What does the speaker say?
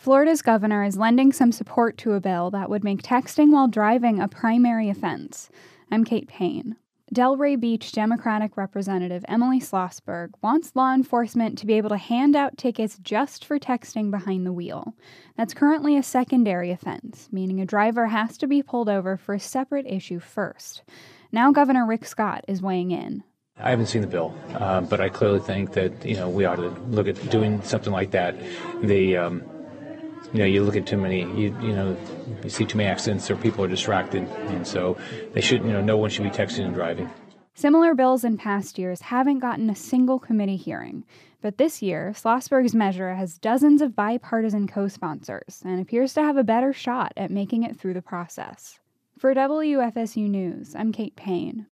Florida's governor is lending some support to a bill that would make texting while driving a primary offense. I'm Kate Payne. Delray Beach Democratic Representative Emily Schlossberg wants law enforcement to be able to hand out tickets just for texting behind the wheel. That's currently a secondary offense, meaning a driver has to be pulled over for a separate issue first. Now Governor Rick Scott is weighing in. I haven't seen the bill, but I clearly think that we ought to look at doing something like that. You look at too many, you see too many accidents or people are distracted, and so they should, no one should be texting and driving. Similar bills in past years haven't gotten a single committee hearing, but this year, Schlossberg's measure has dozens of bipartisan co-sponsors and appears to have a better shot at making it through the process. For WFSU News, I'm Kate Payne.